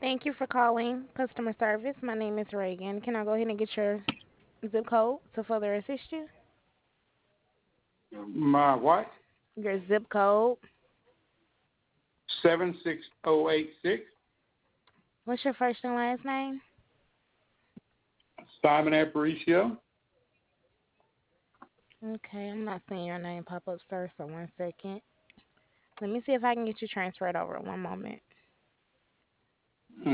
Thank you for calling customer service. My name is Reagan. Can I go ahead and get your zip code to further assist you? My what? Your zip code. 76086. What's your first and last name? Simon Aparicio. Okay, I'm not seeing your name pop up, sir, so one second. Let me see if I can get you transferred over. One moment.